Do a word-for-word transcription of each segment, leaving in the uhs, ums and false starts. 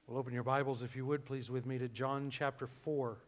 Well, open your Bibles, if you would, please, with me to John chapter four.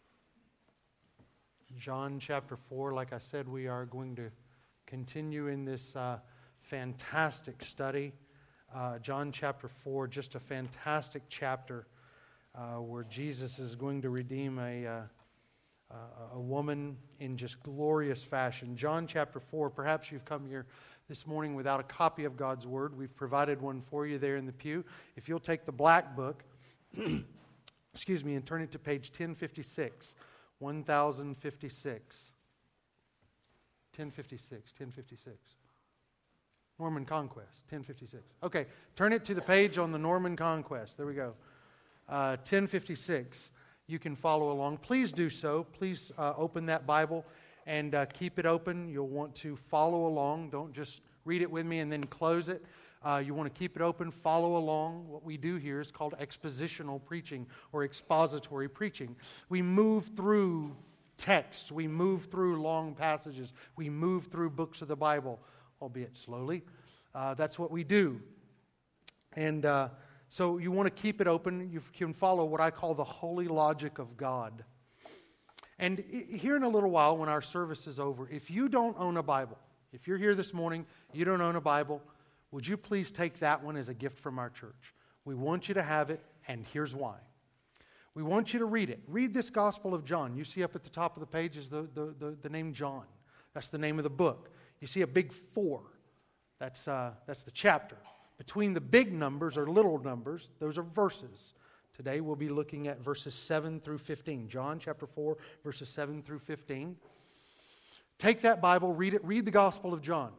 John chapter four, like I said, we are going to continue in this uh, fantastic study. Uh, John chapter four, just a fantastic chapter uh, where Jesus is going to redeem a, uh, a woman in just glorious fashion. John chapter four, perhaps you've come here this morning without a copy of God's Word. We've provided one for you there in the pew. If you'll take the black book, excuse me, and turn it to page ten fifty-six, one thousand fifty-six. ten fifty-six, ten fifty-six. Norman Conquest, ten fifty-six. Okay, turn it to the page on the Norman Conquest. There we go. Uh, ten fifty-six. You can follow along. Please do so. Please uh, open that Bible and uh, keep it open. You'll want to follow along. Don't just read it with me and then close it. Uh, you want to keep it open, follow along. What we do here is called expositional preaching or expository preaching. We move through texts. We move through long passages. We move through books of the Bible, albeit slowly. Uh, that's what we do. And uh, so you want to keep it open. You can follow what I call the holy logic of God. And here in a little while, when our service is over, if you don't own a Bible, if you're here this morning, you don't own a Bible, would you please take that one as a gift from our church? We want you to have it, and here's why. We want you to read it. Read this Gospel of John. You see up at the top of the page is the, the, the, the name John. That's the name of the book. You see a big four. That's, uh, that's the chapter. Between the big numbers or little numbers, those are verses. Today we'll be looking at verses seven through fifteen. John chapter four, verses seven through fifteen. Take that Bible, read it, read the Gospel of John.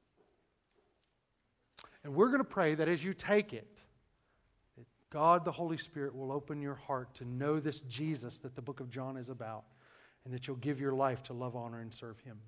And we're going to pray that as you take it, that God the Holy Spirit will open your heart to know this Jesus that the book of John is about, and that you'll give your life to love, honor, and serve Him.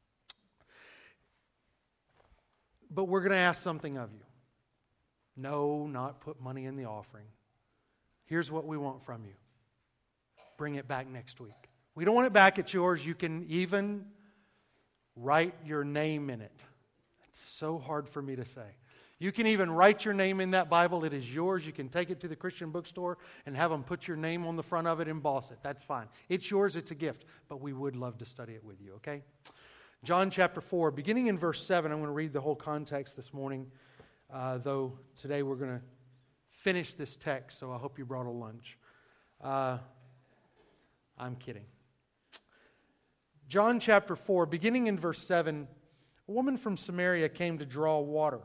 But we're going to ask something of you. No, not put money in the offering. Here's what we want from you. Bring it back next week. We don't want it back at yours. You can even write your name in it. It's so hard for me to say. You can even write your name in that Bible. It is yours. You can take it to the Christian bookstore and have them put your name on the front of it, emboss it. That's fine. It's yours. It's a gift. But we would love to study it with you, okay? John chapter four, beginning in verse seven. I'm going to read the whole context this morning, uh, though today we're going to finish this text, so I hope you brought a lunch. Uh, I'm kidding. John chapter four, beginning in verse seven, a woman from Samaria came to draw water.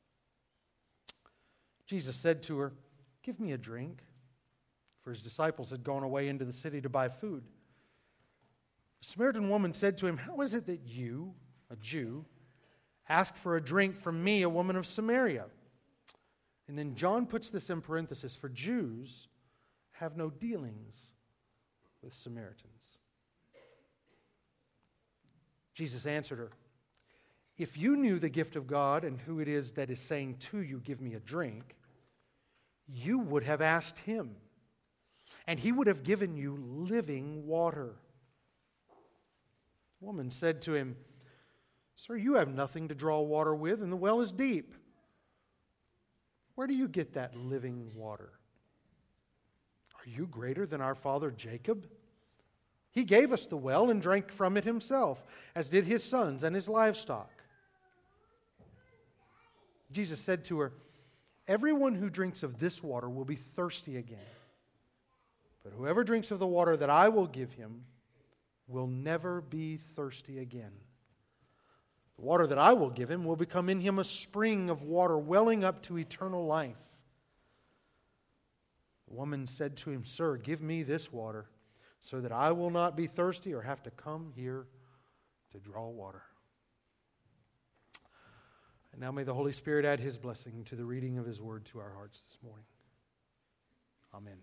Jesus said to her, "Give me a drink," for His disciples had gone away into the city to buy food. The Samaritan woman said to him, "How is it that you, a Jew, ask for a drink from me, a woman of Samaria?" And then John puts this in parenthesis, "For Jews have no dealings with Samaritans." Jesus answered her, "If you knew the gift of God and who it is that is saying to you, 'Give me a drink,' you would have asked Him, and He would have given you living water." The woman said to Him, "Sir, you have nothing to draw water with, and the well is deep. Where do you get that living water? Are you greater than our father Jacob? He gave us the well and drank from it himself, as did his sons and his livestock." Jesus said to her, "Everyone who drinks of this water will be thirsty again. But whoever drinks of the water that I will give him will never be thirsty again. The water that I will give him will become in him a spring of water welling up to eternal life." The woman said to him, "Sir, give me this water so that I will not be thirsty or have to come here to draw water." And now may the Holy Spirit add His blessing to the reading of His word to our hearts this morning. Amen.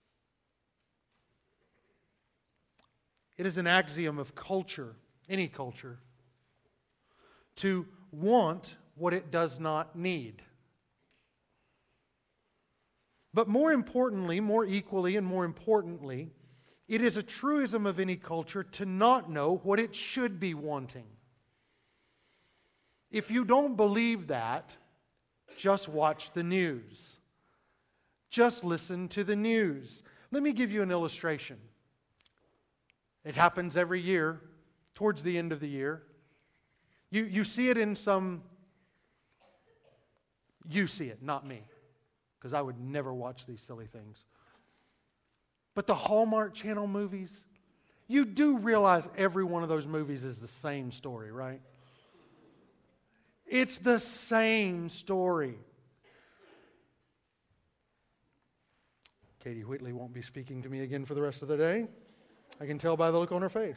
It is an axiom of culture, any culture, to want what it does not need. But more importantly, more equally and more importantly, it is a truism of any culture to not know what it should be wanting. If you don't believe that, just watch the news. Just listen to the news. Let me give you an illustration. It happens every year, towards the end of the year. You, you see it in some... You see it, not me, because I would never watch these silly things. But the Hallmark Channel movies, you do realize every one of those movies is the same story, right? It's the same story. Katie Whitley won't be speaking to me again for the rest of the day. I can tell by the look on her face.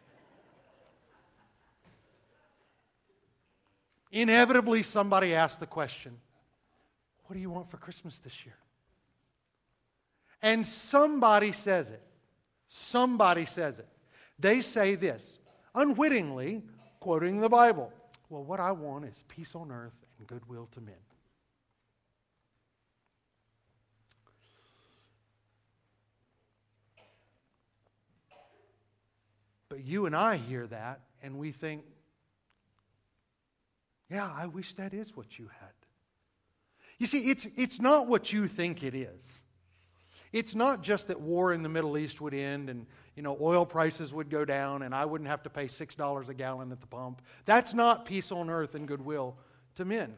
Inevitably, somebody asks the question, what do you want for Christmas this year? And somebody says it. Somebody says it. They say this, unwittingly, quoting the Bible. Well, what I want is peace on earth and goodwill to men. But you and I hear that and we think, yeah, I wish that is what you had. You see, it's, it's not what you think it is. It's not just that war in the Middle East would end and, you know, oil prices would go down and I wouldn't have to pay six dollars a gallon at the pump. That's not peace on earth and goodwill to men.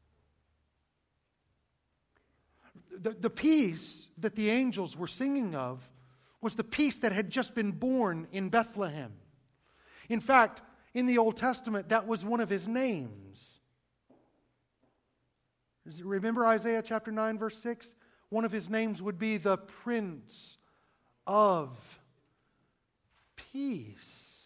The, the peace that the angels were singing of was the peace that had just been born in Bethlehem. In fact, in the Old Testament, that was one of his names. Remember Isaiah chapter nine, verse six? One of his names would be the Prince of Peace.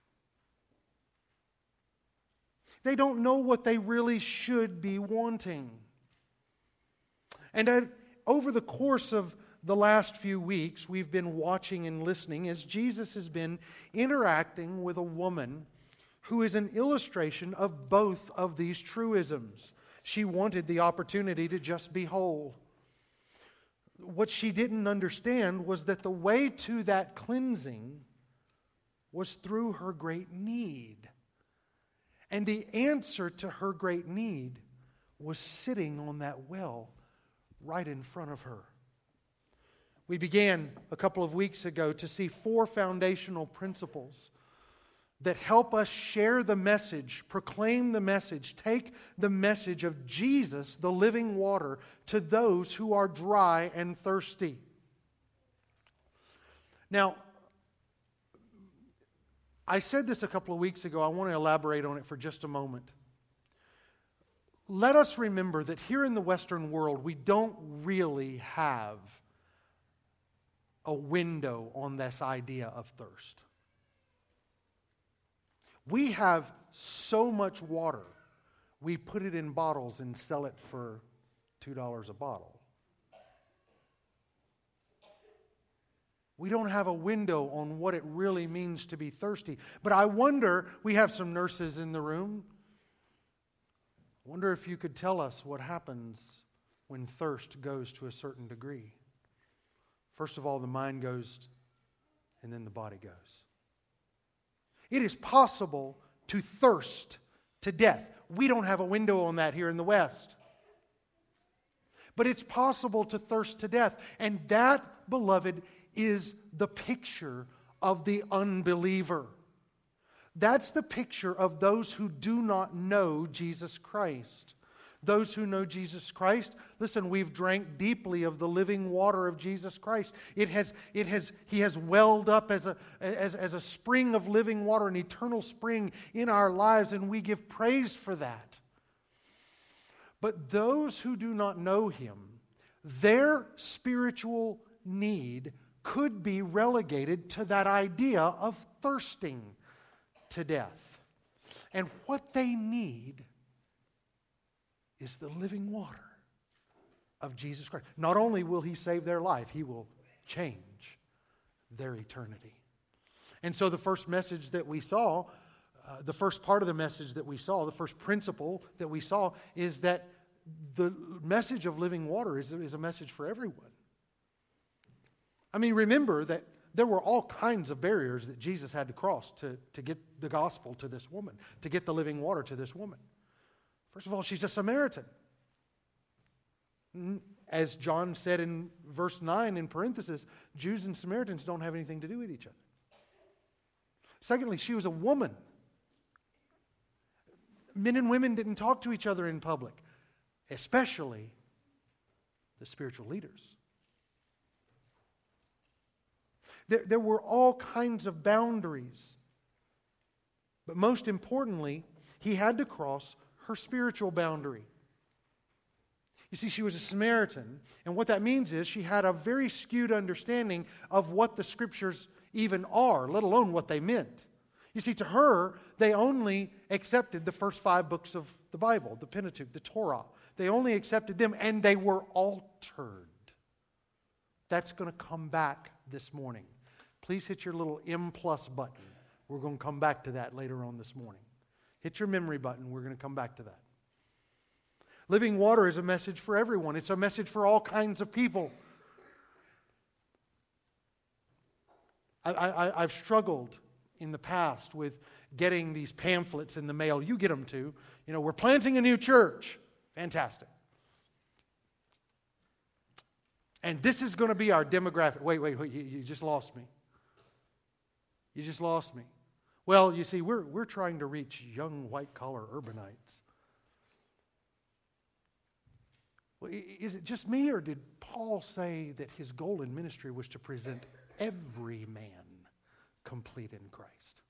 They don't know what they really should be wanting. And uh, over the course of the last few weeks, we've been watching and listening as Jesus has been interacting with a woman who is an illustration of both of these truisms. She wanted the opportunity to just be whole. What she didn't understand was that the way to that cleansing was through her great need. And the answer to her great need was sitting on that well right in front of her. We began a couple of weeks ago to see four foundational principles that help us share the message, proclaim the message, take the message of Jesus, the living water, to those who are dry and thirsty. Now, I said this a couple of weeks ago. I want to elaborate on it for just a moment. Let us remember that here in the Western world, we don't really have a window on this idea of thirst. We have so much water, we put it in bottles and sell it for two dollars a bottle. We don't have a window on what it really means to be thirsty. But I wonder, we have some nurses in the room. I wonder if you could tell us what happens when thirst goes to a certain degree. First of all, the mind goes, and then the body goes. It is possible to thirst to death. We don't have a window on that here in the West. But it's possible to thirst to death. And that, beloved, is the picture of the unbeliever. That's the picture of those who do not know Jesus Christ. Those who know Jesus Christ, listen, we've drank deeply of the living water of Jesus Christ. It has, it has, He has welled up as a, as, as a spring of living water, an eternal spring in our lives, and we give praise for that. But those who do not know Him, their spiritual need could be relegated to that idea of thirsting to death. And what they need is the living water of Jesus Christ. Not only will He save their life, He will change their eternity. And so the first message that we saw, uh, the first part of the message that we saw, the first principle that we saw is that the message of living water is, is a message for everyone. I mean, remember that there were all kinds of barriers that Jesus had to cross to, to get the gospel to this woman, to get the living water to this woman. First of all, she's a Samaritan. as John said in verse nine in parenthesis, Jews and Samaritans don't have anything to do with each other. Secondly, she was a woman. Men and women didn't talk to each other in public, especially the spiritual leaders. There, there were all kinds of boundaries. But most importantly, he had to cross her spiritual boundary. You see, she was a Samaritan, and what that means is she had a very skewed understanding of what the Scriptures even are, let alone what they meant. You see, to her, they only accepted the first five books of the Bible, the Pentateuch, the Torah. They only accepted them, and they were altered. That's going to come back this morning. Please hit your little M plus button. We're going to come back to that later on this morning. Hit your memory button. We're going to come back to that. Living water is a message for everyone. It's a message for all kinds of people. I, I, I've struggled in the past with getting these pamphlets in the mail. You get them too. You know, we're planting a new church. Fantastic. And this is going to be our demographic. Wait, wait, wait. You, you just lost me. You just lost me. Well, you see, we're, we're trying to reach young white-collar urbanites. Well, is it just me, or did Paul say that his goal in ministry was to present every man complete in Christ?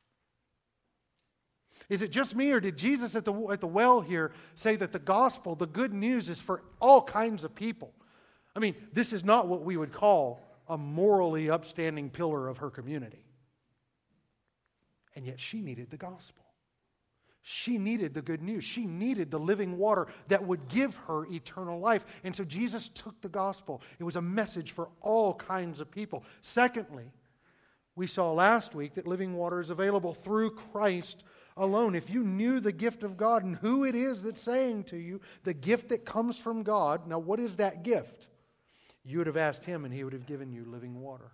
Is it just me, or did Jesus at the, at the well here say that the gospel, the good news, is for all kinds of people? I mean, this is not what we would call a morally upstanding pillar of her community. And yet she needed the gospel. She needed the good news. She needed the living water that would give her eternal life. And so Jesus took the gospel. It was a message for all kinds of people. Secondly, we saw last week that living water is available through Christ alone. If you knew the gift of God and who it is that's saying to you, the gift that comes from God, now what is that gift? You would have asked Him and He would have given you living water.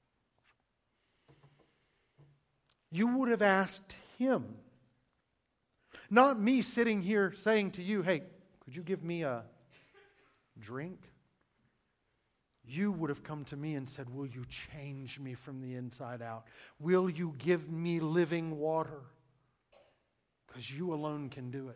You would have asked Him. Not me sitting here saying to you, hey, could you give me a drink? You would have come to me and said, will you change me from the inside out? Will you give me living water? Because you alone can do it.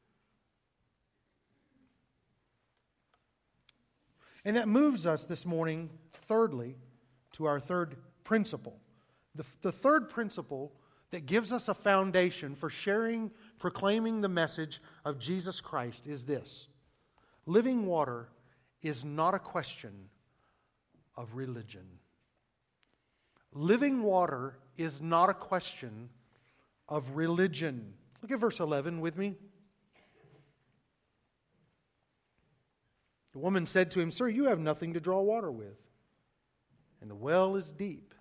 And that moves us this morning, thirdly, to our third principle. The, the third principle that gives us a foundation for sharing, proclaiming the message of Jesus Christ is this. Living water is not a question of religion. Living water is not a question of religion. Look at verse eleven with me. The woman said to him, Sir, you have nothing to draw water with, and the well is deep.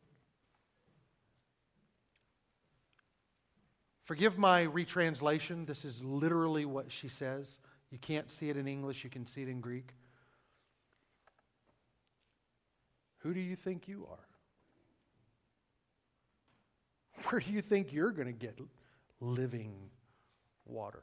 Forgive my retranslation. This is literally what she says. You can't see it in English. You can see it in Greek. Who do you think you are? Where do you think you're going to get living water?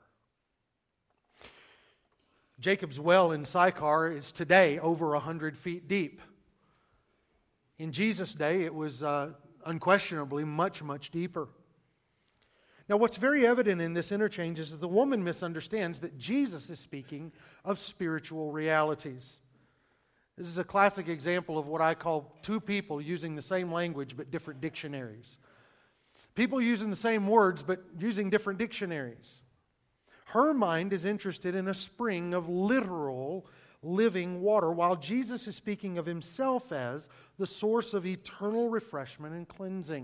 Jacob's well in Sychar is today over one hundred feet deep. In Jesus' day, it was uh, unquestionably much, much deeper. Now, what's very evident in this interchange is that the woman misunderstands that Jesus is speaking of spiritual realities. This is a classic example of what I call two people using the same language but different dictionaries. People using the same words but using different dictionaries. Her mind is interested in a spring of literal living water, while Jesus is speaking of Himself as the source of eternal refreshment and cleansing.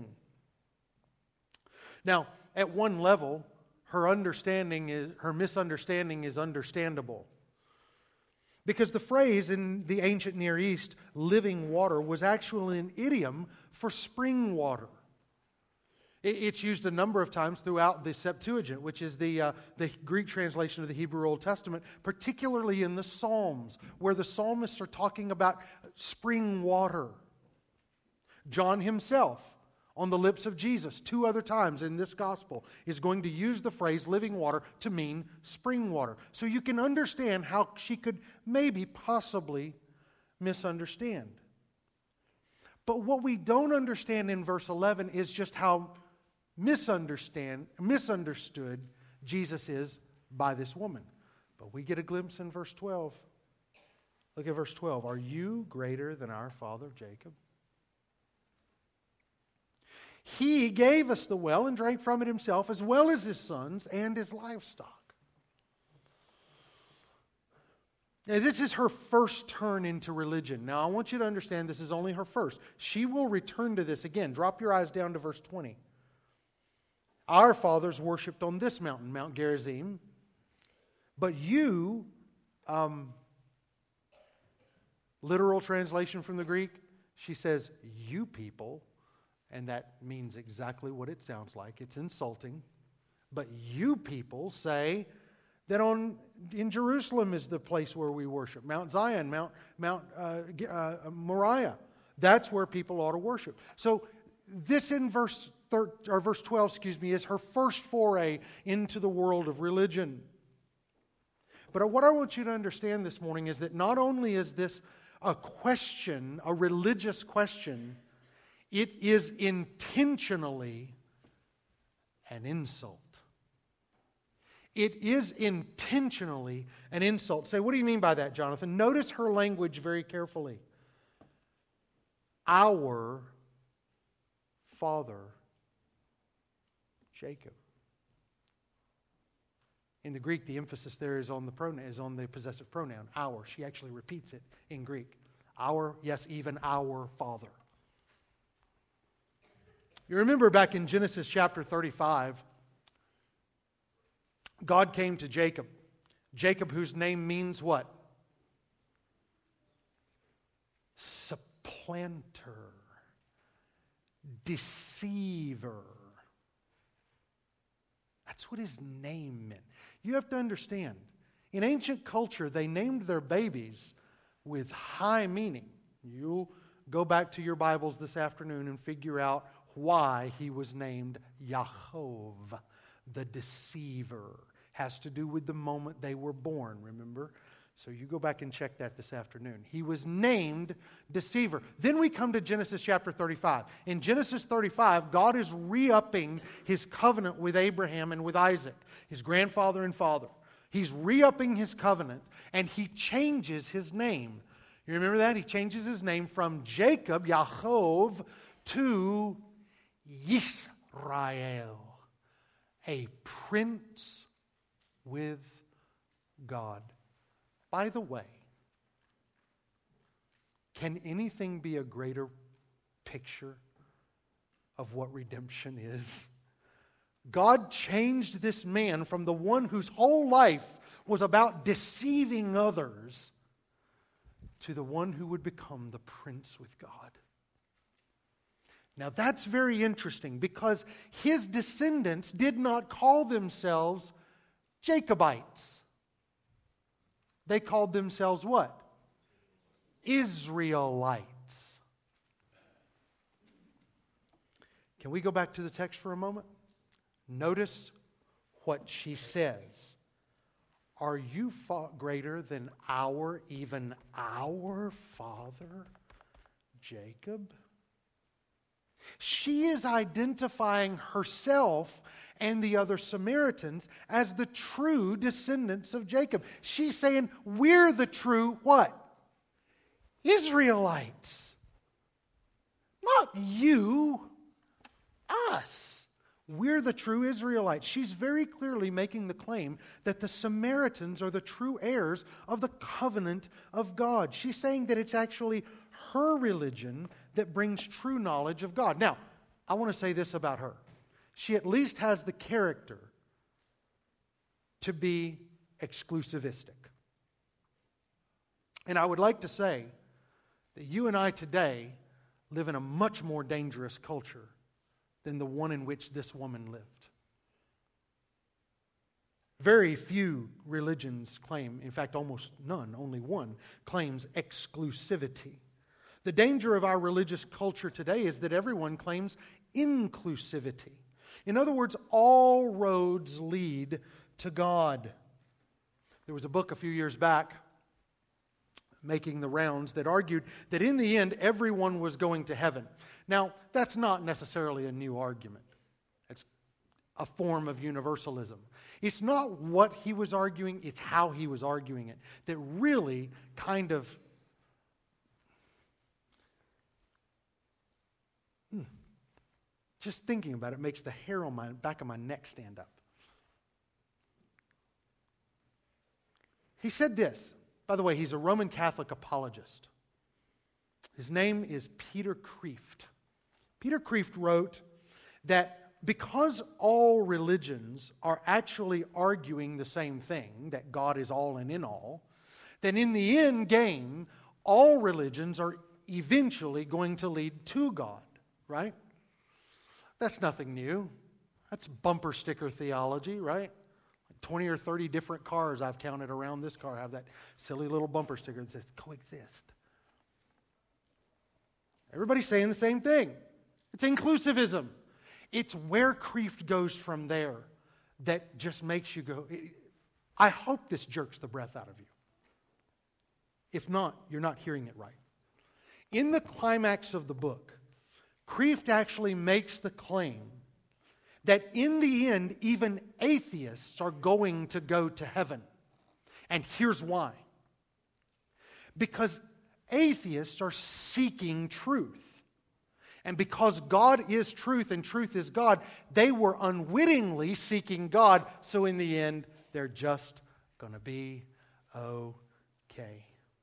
Now, at one level, her understanding is her misunderstanding is understandable. Because the phrase in the ancient Near East, living water, was actually an idiom for spring water. It's used a number of times throughout the Septuagint, which is the, uh, the Greek translation of the Hebrew Old Testament, particularly in the Psalms, where the psalmists are talking about spring water. John himself, on the lips of Jesus two other times in this gospel is going to use the phrase living water to mean spring water. So you can understand how she could maybe possibly misunderstand. But what we don't understand in verse eleven is just how misunderstand, misunderstood Jesus is by this woman. But we get a glimpse in verse twelve. Look at verse twelve. Are you greater than our father Jacob? He gave us the well and drank from it himself, as well as his sons and his livestock. Now, this is her first turn into religion. Now, I want you to understand this is only her first. She will return to this again. Drop your eyes down to verse twenty. Our fathers worshipped on this mountain, Mount Gerizim. But you, um, literal translation from the Greek, she says, you people, and that means exactly what it sounds like. It's insulting. But you people say that on in Jerusalem is the place where we worship. Mount Zion, Mount, Mount uh, uh, Moriah. That's where people ought to worship. So this in verse thir- or verse twelve, excuse me, is her first foray into the world of religion. But what I want you to understand this morning is that not only is this a question, a religious question, it is intentionally an insult. It is intentionally an insult. Say, what do you mean by that, Jonathan? Notice her language very carefully. Our father, Jacob. In the Greek, the emphasis there is on the pronoun, is on the possessive pronoun, our. She actually repeats it in Greek. Our, yes, even our father. You remember back in Genesis chapter thirty-five, God came to Jacob. Jacob, whose name means what? Supplanter. Deceiver. That's what his name meant. You have to understand, in ancient culture, they named their babies with high meaning. You'll go back to your Bibles this afternoon and figure out why he was named Yaakov, the deceiver. Has to do with the moment they were born, remember? So you go back and check that this afternoon. He was named deceiver. Then we come to Genesis chapter thirty-five. In Genesis thirty-five, God is re-upping his covenant with Abraham and with Isaac, his grandfather and father. He's re-upping his covenant, and he changes his name. You remember that? He changes his name from Jacob, Yaakov, to Yisrael, a prince with God. By the way, can anything be a greater picture of what redemption is? God changed this man from the one whose whole life was about deceiving others to the one who would become the prince with God. Now that's very interesting because his descendants did not call themselves Jacobites. They called themselves what? Israelites. Can we go back to the text for a moment? Notice what she says. Are you fa- greater than our, even our father, Jacob? She is identifying herself and the other Samaritans as the true descendants of Jacob. She's saying, we're the true what? Israelites. Not you, us. We're the true Israelites. She's very clearly making the claim that the Samaritans are the true heirs of the covenant of God. She's saying that it's actually her religion that brings true knowledge of God. Now, I want to say this about her. She at least has the character to be exclusivistic. And I would like to say that you and I today live in a much more dangerous culture than the one in which this woman lived. Very few religions claim, in fact almost none, only one, claims exclusivity. The danger of our religious culture today is that everyone claims inclusivity. In other words, all roads lead to God. There was a book a few years back making the rounds that argued that in the end everyone was going to heaven. Now, that's not necessarily a new argument. It's a form of universalism. It's not what he was arguing, it's how he was arguing it that really kind of hmm, just thinking about it makes the hair on my back of my neck stand up. He said this. By the way, he's a Roman Catholic apologist. His name is Peter Kreeft. Peter Kreeft wrote that because all religions are actually arguing the same thing, that God is all and in all, then in the end game, all religions are eventually going to lead to God, right? That's nothing new. That's bumper sticker theology, right? twenty or thirty different cars I've counted around this car have that silly little bumper sticker that says coexist. Everybody's saying the same thing. It's inclusivism. It's where Kreeft goes from there that just makes you go, I hope this jerks the breath out of you. If not, you're not hearing it right. In the climax of the book, Kreeft actually makes the claim that in the end, even atheists are going to go to heaven. And here's why. Because atheists are seeking truth. And because God is truth and truth is God, they were unwittingly seeking God. So in the end, they're just going to be okay.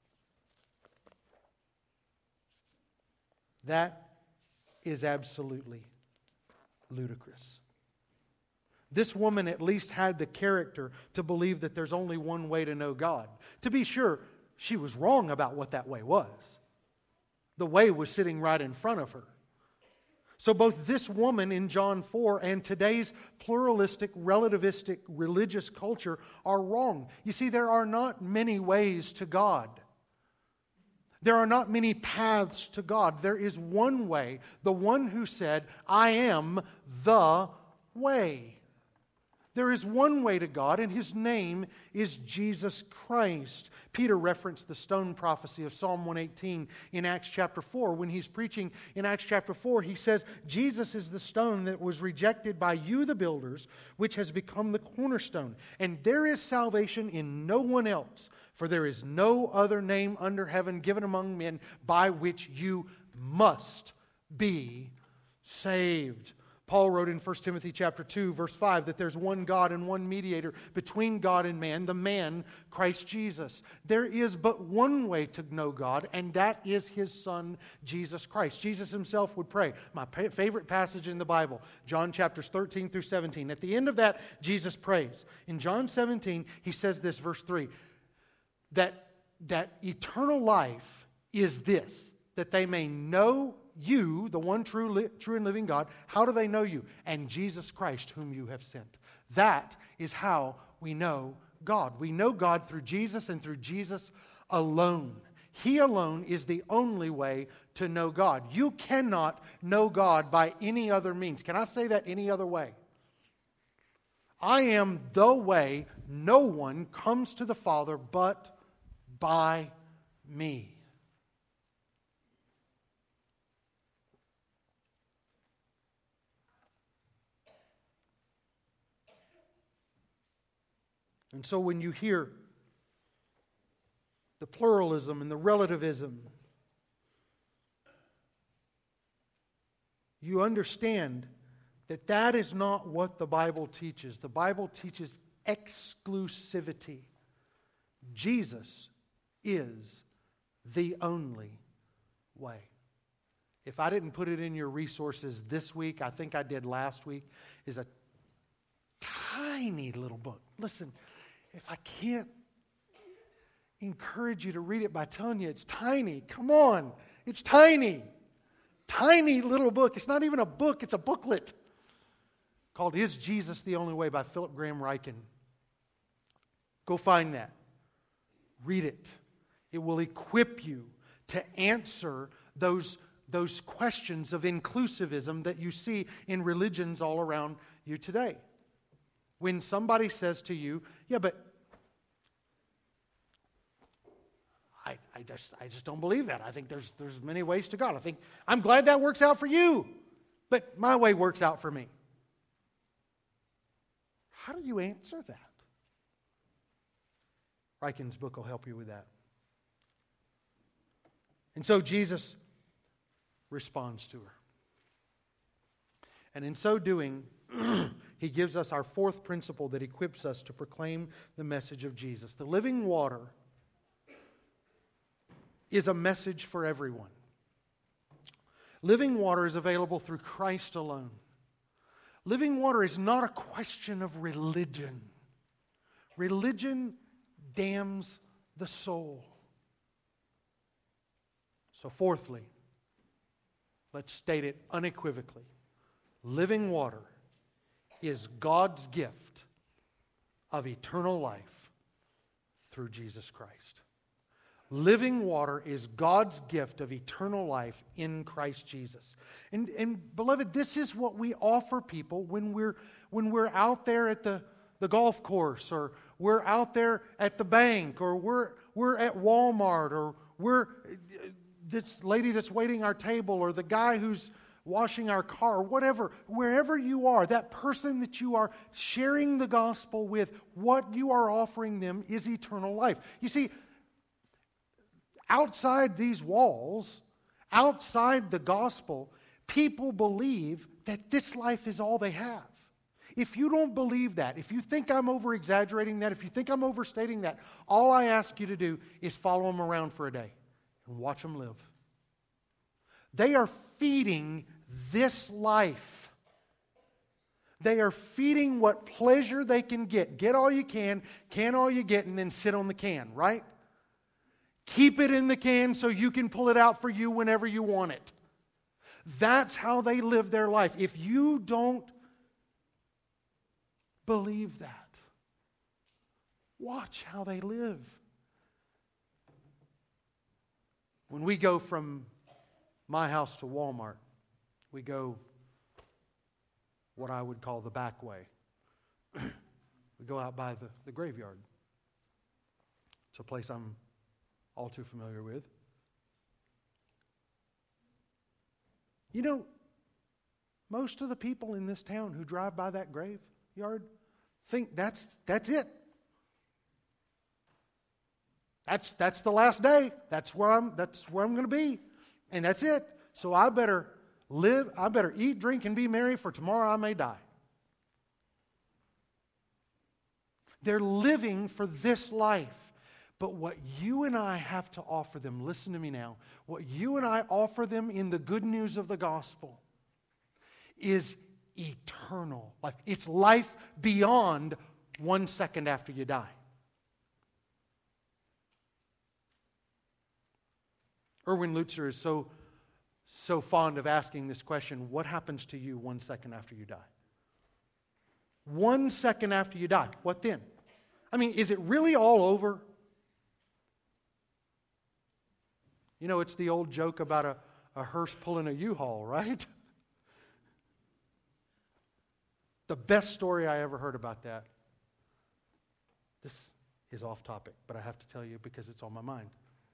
That is absolutely ludicrous. This woman at least had the character to believe that there's only one way to know God. To be sure, she was wrong about what that way was. The way was sitting right in front of her. So both this woman in John four and today's pluralistic, relativistic religious culture are wrong. You see, there are not many ways to God. There are not many paths to God. There is one way, the one who said, I am the way. There is one way to God, and His name is Jesus Christ. Peter referenced the stone prophecy of Psalm one eighteen in Acts chapter four. When he's preaching in Acts chapter four, he says, Jesus is the stone that was rejected by you, the builders, which has become the cornerstone. And there is salvation in no one else, for there is no other name under heaven given among men by which you must be saved. Paul wrote in First Timothy chapter two, verse five, that there's one God and one mediator between God and man, the man, Christ Jesus. There is but one way to know God, and that is His Son, Jesus Christ. Jesus Himself would pray. My favorite passage in the Bible, John chapters thirteen through seventeen. At the end of that, Jesus prays. In John seventeen, He says this, verse three, that, that eternal life is this, that they may know you, the one true, li- true and living God. How do they know you? And Jesus Christ, whom you have sent. That is how we know God. We know God through Jesus and through Jesus alone. He alone is the only way to know God. You cannot know God by any other means. Can I say that any other way? I am the way. No one comes to the Father but by me. And so when you hear the pluralism and the relativism, you understand that that is not what the Bible teaches. The Bible teaches exclusivity. Jesus is the only way. If I didn't put it in your resources this week, I think I did last week, is a tiny little book. Listen, if I can't encourage you to read it by telling you it's tiny, come on, it's tiny. Tiny little book. It's not even a book, it's a booklet called Is Jesus the Only Way by Philip Graham Ryken. Go find that. Read it. It will equip you to answer those those questions of inclusivism that you see in religions all around you today. When somebody says to you, yeah, but I, I just I just don't believe that. I think there's there's many ways to God. I think I'm glad that works out for you, but my way works out for me. How do you answer that? Ryken's book will help you with that. And so Jesus responds to her. And in so doing, he gives us our fourth principle that equips us to proclaim the message of Jesus. The living water is a message for everyone. Living water is available through Christ alone. Living water is not a question of religion. Religion damns the soul. So fourthly, let's state it unequivocally. Living water is God's gift of eternal life through Jesus Christ. Living water is God's gift of eternal life in Christ Jesus. And, and beloved, this is what we offer people when we're, when we're out there at the, the golf course, or we're out there at the bank, or we're, we're at Walmart, or we're this lady that's waiting our table, or the guy who's washing our car, or whatever. Wherever you are, that person that you are sharing the gospel with, what you are offering them is eternal life. You see, outside these walls, outside the gospel, people believe that this life is all they have. If you don't believe that, if you think I'm over-exaggerating that, if you think I'm overstating that, all I ask you to do is follow them around for a day and watch them live. They are feeding this life. They are feeding what pleasure they can get. Get all you can, can all you get, and then sit on the can, right? Keep it in the can so you can pull it out for you whenever you want it. That's how they live their life. If you don't believe that, watch how they live. When we go from my house to Walmart, we go what I would call the back way. We go out by the, the graveyard. It's a place I'm all too familiar with. You know, most of the people in this town who drive by that graveyard think that's that's it. That's that's the last day. That's where I'm that's where I'm going to be. And that's it. So I better live, I better eat, drink, and be merry, for tomorrow I may die. They're living for this life. But what you and I have to offer them, listen to me now, what you and I offer them in the good news of the gospel is eternal life. It's life beyond one second after you die. Erwin Lutzer is so, so fond of asking this question, what happens to you one second after you die? One second after you die, what then? I mean, is it really all over? You know, it's the old joke about a, a hearse pulling a U-Haul, right? The best story I ever heard about that, this is off topic, but I have to tell you because it's on my mind.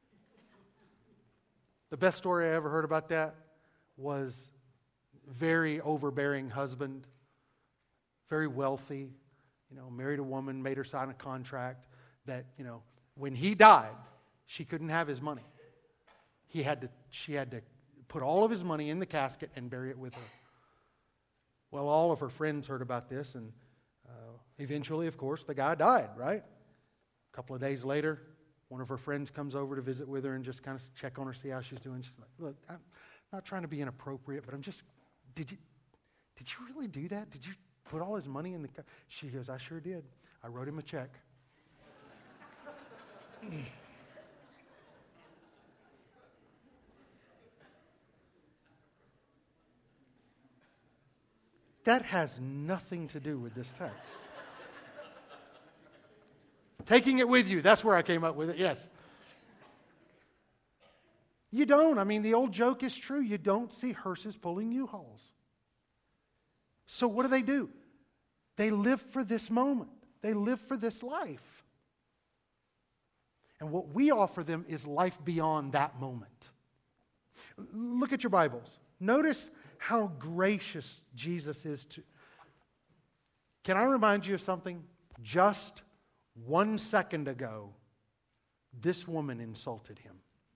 The best story I ever heard about that was very overbearing husband, very wealthy, you know, married a woman, made her sign a contract that, you know, when he died, she couldn't have his money. He had to, she had to put all of his money in the casket and bury it with her. Well, all of her friends heard about this, and uh, eventually, of course, the guy died, right? A couple of days later, one of her friends comes over to visit with her and just kind of check on her, see how she's doing. She's like, look, I'm not trying to be inappropriate, but I'm just, did you, did you really do that? Did you put all his money in the... Ca-? She goes, I sure did. I wrote him a check. That has nothing to do with this text. Taking it with you, that's where I came up with it, yes. You don't. I mean, the old joke is true. You don't see hearses pulling U-Hauls. So what do they do? They live for this moment. They live for this life. And what we offer them is life beyond that moment. Look at your Bibles. Notice how gracious Jesus is to. Can I remind you of something? Just one second ago, this woman insulted him.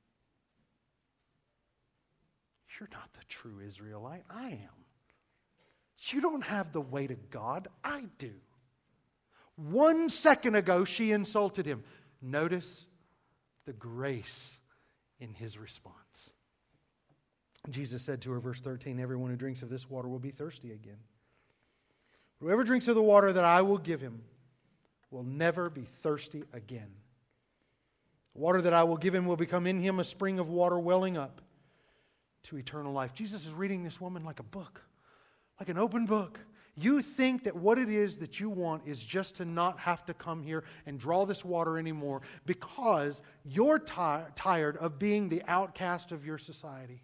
You're not the true Israelite. I am. You don't have the weight of God. I do. One second ago, she insulted him. Notice the grace in his response. Jesus said to her, verse thirteen, everyone who drinks of this water will be thirsty again. Whoever drinks of the water that I will give him will never be thirsty again. The water that I will give him will become in him a spring of water welling up to eternal life. Jesus is reading this woman like a book, like an open book. You think that what it is that you want is just to not have to come here and draw this water anymore because you're ti- tired of being the outcast of your society.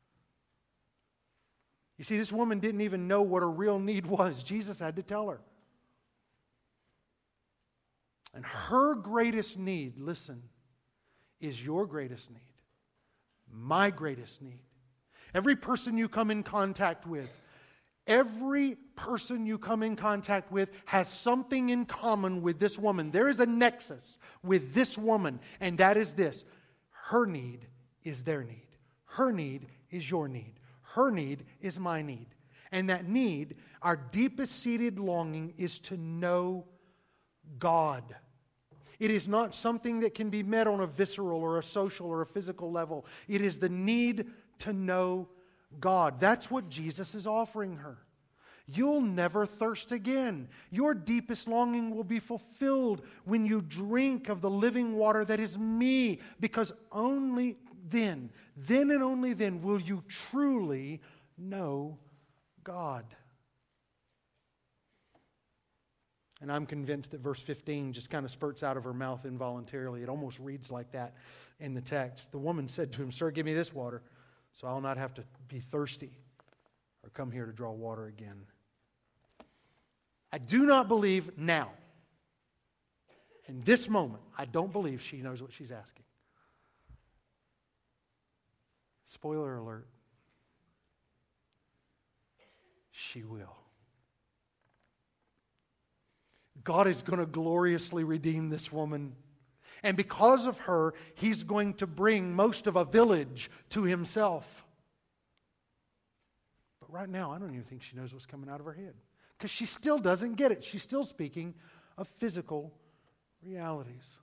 You see, this woman didn't even know what her real need was. Jesus had to tell her. And her greatest need, listen, is your greatest need. My greatest need. Every person you come in contact with, every person you come in contact with has something in common with this woman. There is a nexus with this woman, and that is this. Her need is their need. Her need is your need. Her need is my need. And that need, our deepest seated longing, is to know God. It is not something that can be met on a visceral or a social or a physical level. It is the need to know God. That's what Jesus is offering her. You'll never thirst again. Your deepest longing will be fulfilled when you drink of the living water that is me, because only then, then and only then will you truly know God. And I'm convinced that verse fifteen just kind of spurts out of her mouth involuntarily. It almost reads like that in the text. The woman said to him, "Sir, give me this water, so I'll not have to be thirsty or come here to draw water again." I do not believe now, in this moment, I don't believe she knows what she's asking. Spoiler alert. She will. God is going to gloriously redeem this woman. And because of her, He's going to bring most of a village to Himself. But right now, I don't even think she knows what's coming out of her head. Because she still doesn't get it. She's still speaking of physical realities.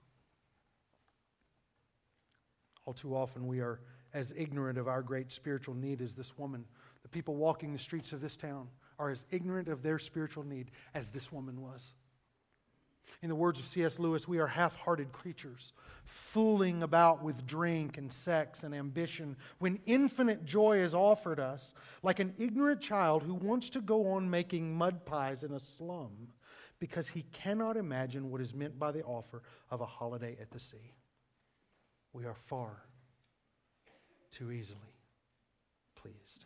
All too often we are as ignorant of our great spiritual need as this woman. The people walking the streets of this town are as ignorant of their spiritual need as this woman was. In the words of C S Lewis, we are half-hearted creatures, fooling about with drink and sex and ambition, when infinite joy is offered us, like an ignorant child who wants to go on making mud pies in a slum because he cannot imagine what is meant by the offer of a holiday at the sea. We are far too easily pleased.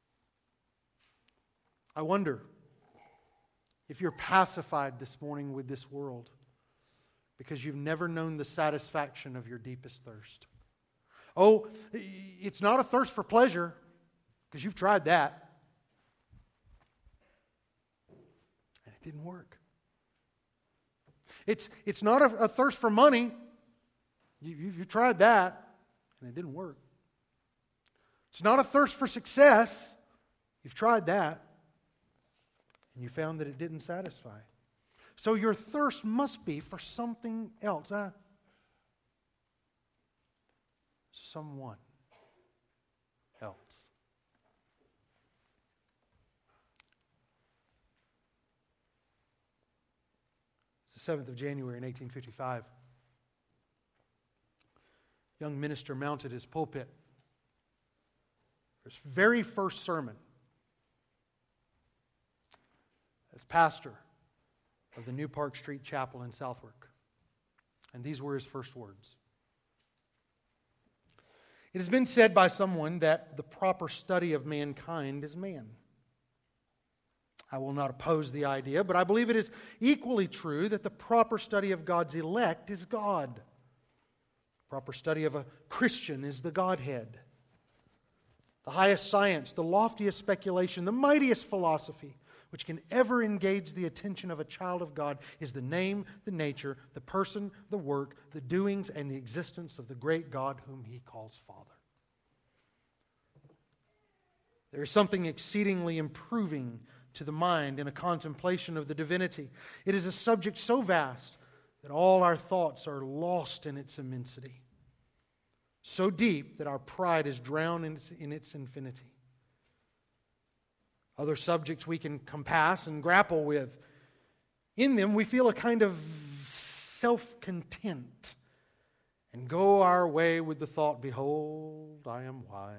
I wonder if you're pacified this morning with this world because you've never known the satisfaction of your deepest thirst. Oh, it's not a thirst for pleasure because you've tried that. And it didn't work. It's, it's not a, a thirst for money. You, you, you tried that and it didn't work. It's not a thirst for success. You've tried that. And you found that it didn't satisfy. So your thirst must be for something else. Huh? Someone else. It's the seventh of January in eighteen fifty-five. A young minister mounted his pulpit. His very first sermon as pastor of the New Park Street Chapel in Southwark. And these were his first words. It has been said by someone that the proper study of mankind is man. I will not oppose the idea, but I believe it is equally true that the proper study of God's elect is God. The proper study of a Christian is the Godhead. The highest science, the loftiest speculation, the mightiest philosophy which can ever engage the attention of a child of God is the name, the nature, the person, the work, the doings, and the existence of the great God whom He calls Father. There is something exceedingly improving to the mind in a contemplation of the divinity. It is a subject so vast that all our thoughts are lost in its immensity, so deep that our pride is drowned in its, in its infinity. Other subjects we can compass and grapple with. In them we feel a kind of self-content and go our way with the thought, behold, I am wise.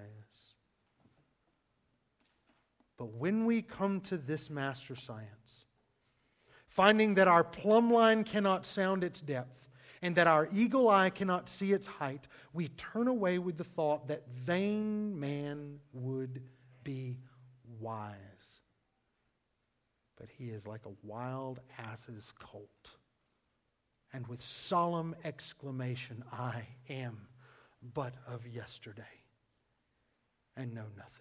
But when we come to this master science, finding that our plumb line cannot sound its depth and that our eagle eye cannot see its height, we turn away with the thought that vain man would be wise. But he is like a wild ass's colt. And with solemn exclamation, I am but of yesterday and know nothing.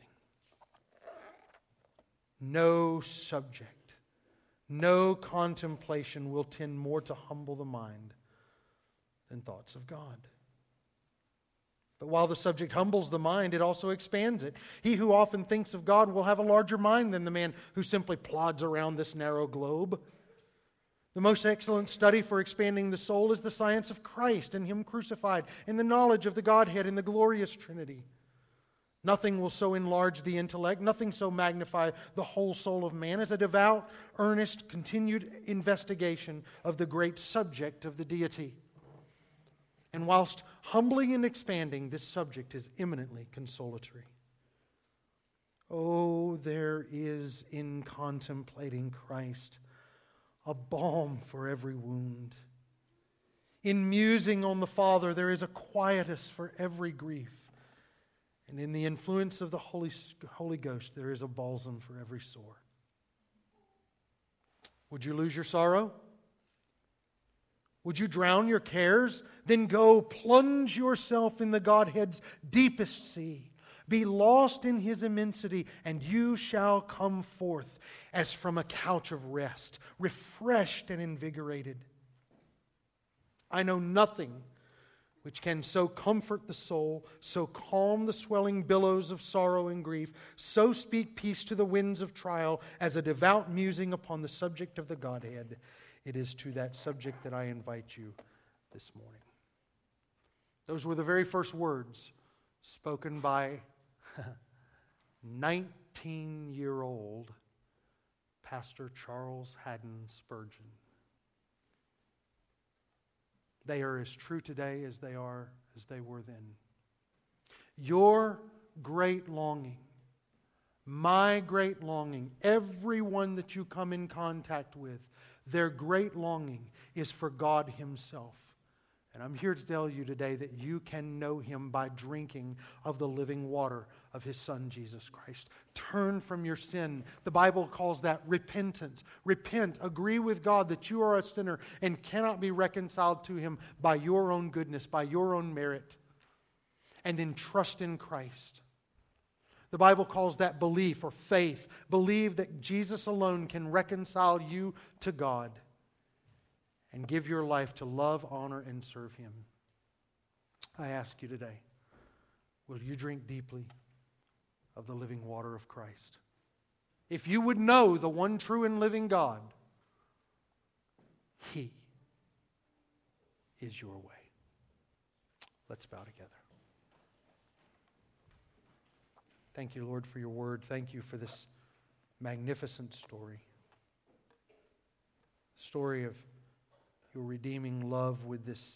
No subject, no contemplation will tend more to humble the mind than thoughts of God. But while the subject humbles the mind, it also expands it. He who often thinks of God will have a larger mind than the man who simply plods around this narrow globe. The most excellent study for expanding the soul is the science of Christ and Him crucified, and the knowledge of the Godhead in the glorious Trinity. Nothing will so enlarge the intellect, nothing so magnify the whole soul of man as a devout, earnest, continued investigation of the great subject of the deity. And whilst humbling and expanding, this subject is eminently consolatory. Oh, there is in contemplating Christ a balm for every wound. In musing on the Father, there is a quietus for every grief. And in the influence of the Holy, Holy Ghost, there is a balsam for every sore. Would you lose your sorrow? Would you drown your cares? Then go plunge yourself in the Godhead's deepest sea. Be lost in His immensity, and you shall come forth as from a couch of rest, refreshed and invigorated. I know nothing which can so comfort the soul, so calm the swelling billows of sorrow and grief, so speak peace to the winds of trial, as a devout musing upon the subject of the Godhead. It is to that subject that I invite you this morning. Those were the very first words spoken by nineteen-year-old Pastor Charles Haddon Spurgeon. They are as true today as they are as they were then. Your great longing, my great longing, everyone that you come in contact with, their great longing is for God Himself. And I'm here to tell you today that you can know Him by drinking of the living water of His Son, Jesus Christ. Turn from your sin. The Bible calls that repentance. Repent. Agree with God that you are a sinner and cannot be reconciled to Him by your own goodness, by your own merit. And then trust in Christ. The Bible calls that belief or faith. Believe that Jesus alone can reconcile you to God and give your life to love, honor, and serve Him. I ask you today, will you drink deeply of the living water of Christ? If you would know the one true and living God, He is your way. Let's bow together. Thank you, Lord, for your word. Thank you for this magnificent story. Story of your redeeming love with this,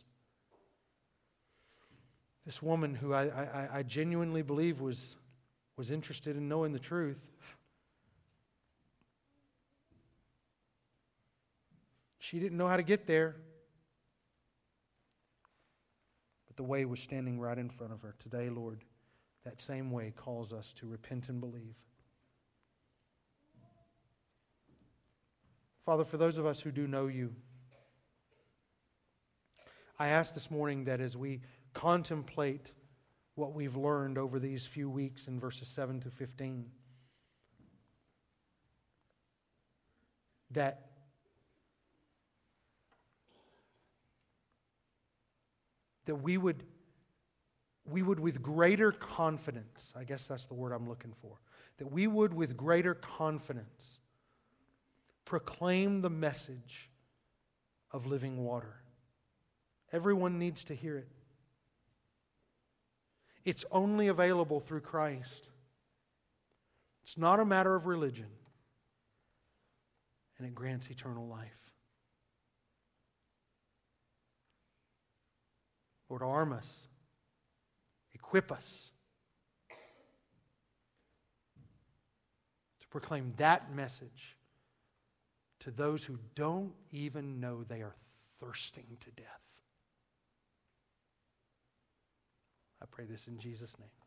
this woman who I, I, I genuinely believe was, was interested in knowing the truth. She didn't know how to get there. But the way was standing right in front of her. Today, Lord, that same way calls us to repent and believe. Father, for those of us who do know You, I ask this morning that as we contemplate what we've learned over these few weeks in verses seven to fifteen, that that we would we would with greater confidence, I guess that's the word I'm looking for, that we would with greater confidence proclaim the message of living water. Everyone needs to hear it. It's only available through Christ. It's not a matter of religion. And it grants eternal life. Lord, arm us. Equip us to proclaim that message to those who don't even know they are thirsting to death. I pray this in Jesus' name.